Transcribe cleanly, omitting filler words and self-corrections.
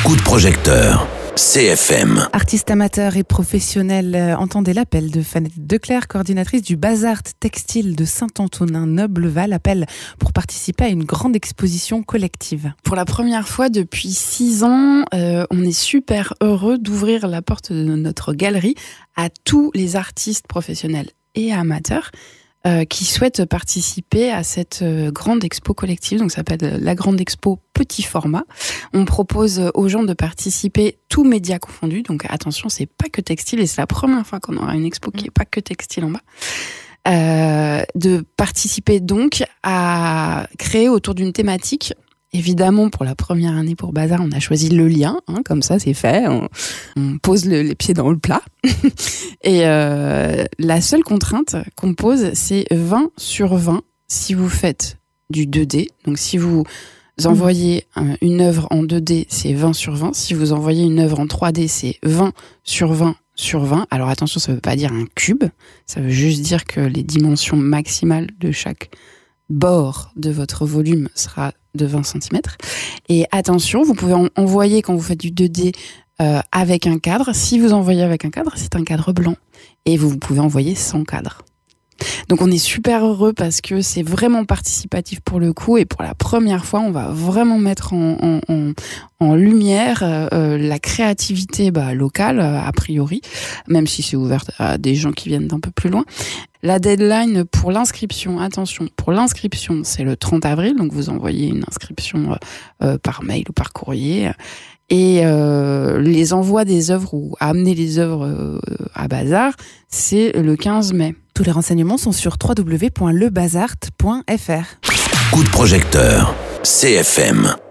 Coup de projecteur. CFM. Artistes amateurs et professionnels, entendez l'appel de Fanette Declercq, coordinatrice du Bazart Textile de Saint-Antonin-Noble-Val, appel pour participer à une grande exposition collective. Pour la première fois depuis 6 ans, on est super heureux d'ouvrir la porte de notre galerie à tous les artistes professionnels et amateurs qui souhaitent participer à cette grande expo collective. Donc ça s'appelle la Grande Expo Petit Format. On propose aux gens de participer, tous médias confondus. Donc attention, c'est pas que textile, et c'est la première fois qu'on aura une expo qui est pas que textile en bas. De participer donc à créer autour d'une thématique. Évidemment, pour la première année pour Bazar, on a choisi le lien, comme ça c'est fait, on pose les pieds dans le plat. Et la seule contrainte qu'on pose, c'est 20 sur 20 si vous faites du 2D. Donc si vous envoyez une œuvre en 2D, c'est 20 sur 20. Si vous envoyez une œuvre en 3D, c'est 20 sur 20 sur 20. Alors attention, ça ne veut pas dire un cube, ça veut juste dire que les dimensions maximales de chaque bord de votre volume sera de 20 cm. Et attention, vous pouvez envoyer quand vous faites du 2D avec un cadre. Si vous envoyez avec un cadre, c'est un cadre blanc. Et vous pouvez envoyer sans cadre. Donc on est super heureux parce que c'est vraiment participatif pour le coup, et pour la première fois on va vraiment mettre en lumière la créativité locale a priori, même si c'est ouvert à des gens qui viennent d'un peu plus loin. La deadline pour l'inscription, attention, pour l'inscription c'est le 30 avril, donc vous envoyez une inscription par mail ou par courrier. Et les envois des œuvres ou amener les œuvres à Bazar, c'est le 15 mai. Tous les renseignements sont sur www.lebazart.fr. Coup de projecteur. CFM.